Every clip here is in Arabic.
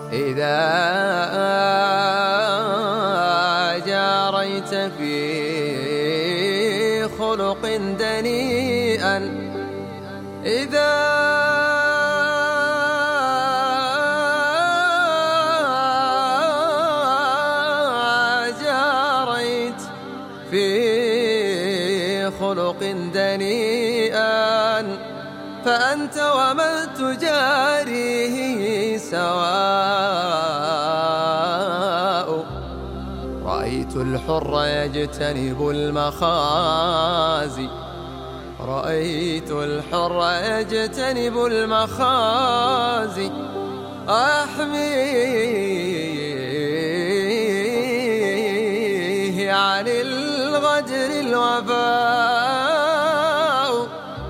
إذا جاريت في خلق دنيئا، إذا جاريت في خلق دنيئا فأنت ومن تجاريه سواء. رأيت الحر يجتنب المخازي، رأيت الحر يجتنب المخازي، أحميه عن الغدر الوفاء،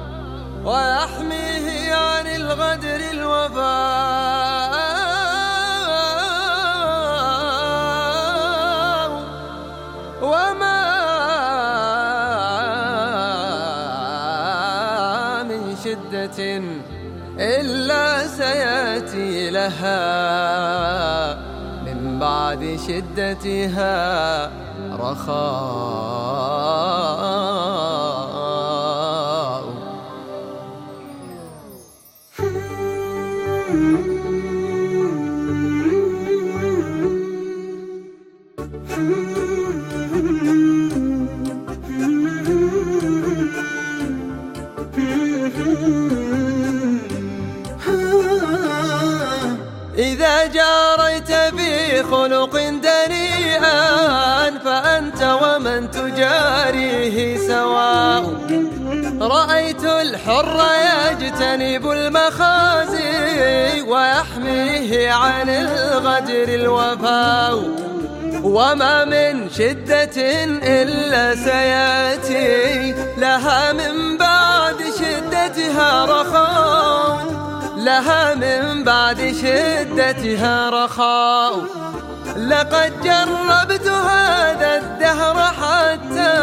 ويحميه عن الغدر الوفاء. وما من شدة إلا سيأتي لها من بعد شدتها رخاء. إذا جاريت بخلق دنيئا فأنت ومن تجاريه سواء. رأيت الحر يجتنب المخازي، ويحميه عن الغدر الوفاء. وما من شدة إلا سيأتي لها من بعد شدتها رخاء، لها من بعد شدتها رخاء. لقد جربت هذا الدهر حتى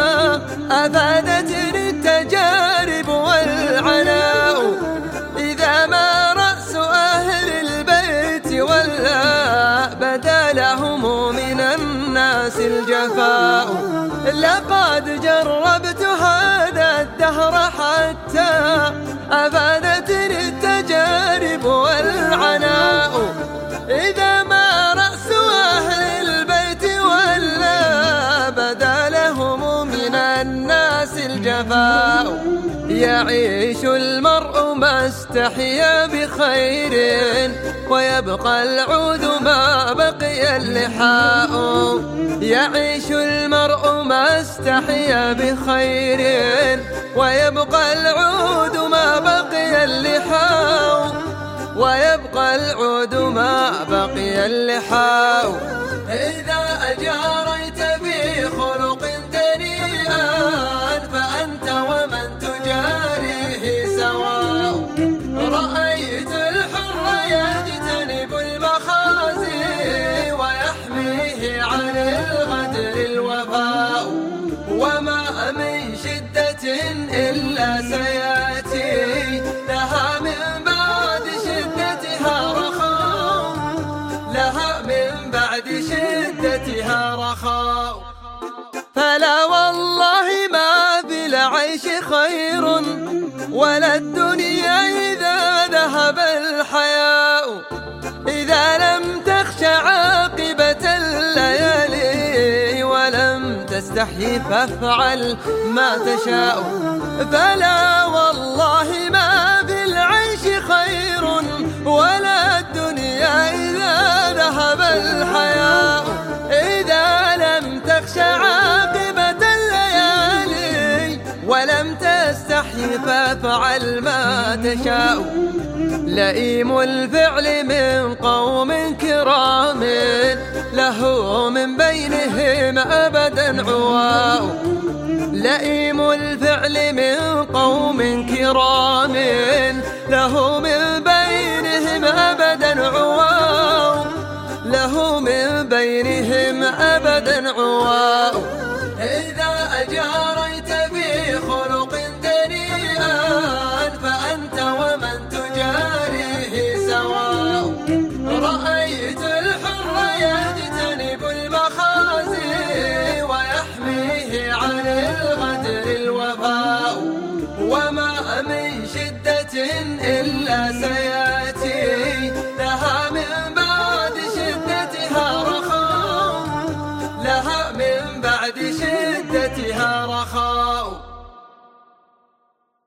أفادتني التجارب والعناء. إذا ما رأس أهل البيت ولا بدا لهم من الناس الجفاء. لقد جربت هذا الدهر حتى أفادتني التجارب والعناء. إذا ما رأس أهل البيت ولا بدا لهم من الناس الجفاء. يعيش المرء ما استحيا بخير، ويبقى العود ما بقي اللحاء. يعيش المرء ما استحيا بخير، ويبقى العود ما بقي اللحاء، ويبقى العود ما بقي اللحاء. إذا أجاريت في خلق دنيئا فأنت ومن تجاريه سواء. رأيت الحر يجتنب المخازي، ويحميه عن الغدر الوفاء. وما من شدة إلا سيأتي لها من بعد شدتها رخاء، لها من بعد شدتها رخاء. فلا والله ما في العيش خير، ولا الدنيا إذا ذهب الحياء. إذا لم تخش عاقبة الليالي ولم تستحي فافعل ما تشاء. فلا والله ما في العيش خير، ولا الدنيا إذا ذهب الحياء. إذا لم تخش عاقبة الليالي ولم تستحي فافعل ما تشاء. لئيم الفعل من قوم كرام له من بينهم أبدا عواء. لئيم الفعل من قوم كرام له من بينهم أبدا عواء، له من بينهم أبدا عواء. إذا أجاريت في خلق دنيئا فأنت ومن تجاريه سواء. رأيت ما من شدة إلا سيأتي لها من بعد شدتها رخاء، لها من بعد شدتها